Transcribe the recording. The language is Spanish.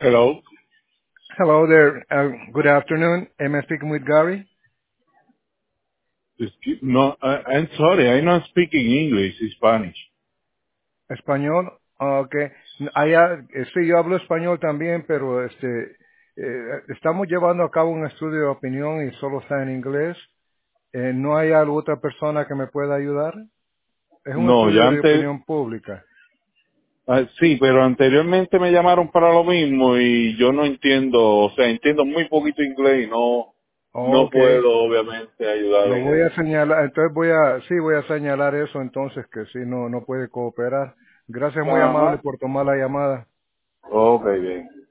Hello. Hello there. Good afternoon. Am I speaking with Gary? No, I'm sorry, I'm not speaking English, Spanish. ¿Español? Okay. Sí, yo hablo español también, pero estamos llevando a cabo un estudio de opinión y solo está en inglés. ¿No hay alguna otra persona que me pueda ayudar? Es un No, estudio ya de antes, opinión pública. sí, pero anteriormente me llamaron para lo mismo y yo no entiendo, o sea, entiendo muy poquito inglés y no Okay. puedo obviamente ayudar Lo en voy a eso. señalar, entonces voy a señalar eso entonces que sí, no puede cooperar. Gracias muy amable Ajá. por tomar la llamada. Ok, bien.